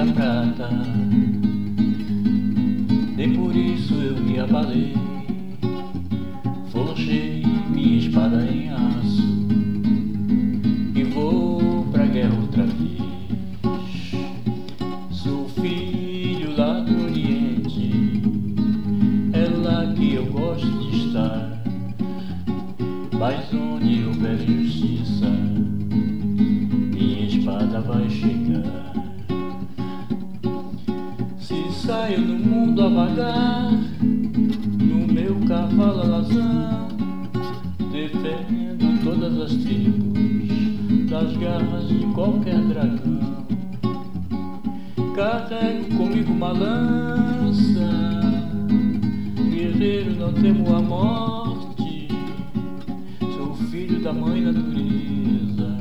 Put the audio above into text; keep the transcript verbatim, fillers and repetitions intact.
a prata, nem por isso eu me abalei. Forjei minha espada em aço e vou pra guerra outra vez. Sou filho lá do Oriente, é lá que eu gosto de estar. Mas onde houver justiça, minha espada vai chegar. Se saio no mundo a vagar, no meu cavalo alazão, defendo todas as tribos das garras de qualquer dragão. Carrego comigo uma lança, guerreiro, não temo a morte. Sou filho da mãe natureza,